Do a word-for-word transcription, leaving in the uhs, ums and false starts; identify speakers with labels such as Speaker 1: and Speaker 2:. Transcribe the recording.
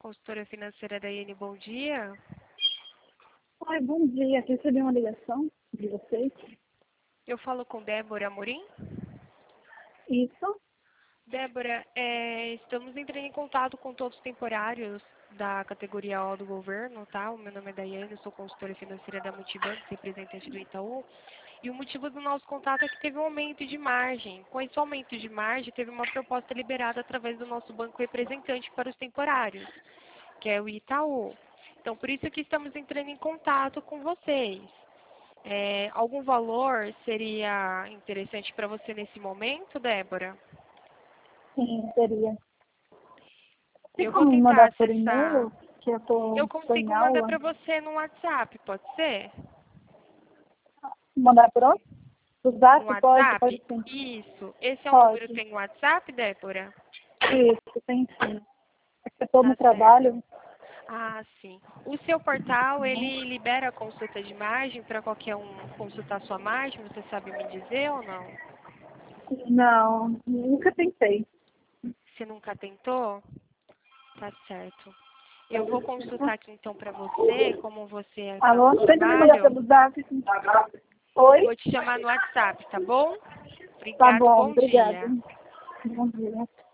Speaker 1: consultora financeira da I N, bom dia.
Speaker 2: Oi, bom dia. Recebi uma ligação de vocês.
Speaker 1: Eu falo com Débora Amorim.
Speaker 2: Isso?
Speaker 1: Débora, é, estamos entrando em contato com todos os temporários da categoria O do governo, tá? O meu nome é Daiane, eu sou consultora financeira da Multibanco, representante do Itaú. E o motivo do nosso contato é que teve um aumento de margem. Com esse aumento de margem, teve uma proposta liberada através do nosso banco representante para os temporários, que é o Itaú. Então, por isso que estamos entrando em contato com vocês. É, algum valor seria interessante para você nesse momento, Débora?
Speaker 2: Sim, seria. Tem
Speaker 1: Eu vou
Speaker 2: como
Speaker 1: tentar
Speaker 2: mandar por
Speaker 1: acessar.
Speaker 2: e-mail, que eu tô,
Speaker 1: Eu
Speaker 2: tô em
Speaker 1: consigo mandar
Speaker 2: aula?
Speaker 1: para você no WhatsApp, pode ser?
Speaker 2: Mandar por onde? O
Speaker 1: No
Speaker 2: Zap? Pode, pode
Speaker 1: WhatsApp?
Speaker 2: sim.
Speaker 1: Isso. Esse é o número que
Speaker 2: Pode.
Speaker 1: tem WhatsApp, Débora?
Speaker 2: Isso, tem sim. É que eu tô no
Speaker 1: Tá certo.
Speaker 2: trabalho.
Speaker 1: Ah, sim. O seu portal, ele libera a consulta de margem para qualquer um consultar sua margem? Você sabe me dizer ou não?
Speaker 2: Não, nunca tentei.
Speaker 1: Você nunca tentou? Tá certo. Eu vou consultar aqui então para você, como você está no
Speaker 2: Alô? Tenta me mandar
Speaker 1: trabalho.
Speaker 2: pelo Zap. Oi?
Speaker 1: Vou te chamar no WhatsApp, tá bom?
Speaker 2: Tá
Speaker 1: Obrigado,
Speaker 2: bom,
Speaker 1: bom
Speaker 2: obrigada.
Speaker 1: dia.
Speaker 2: Bom dia.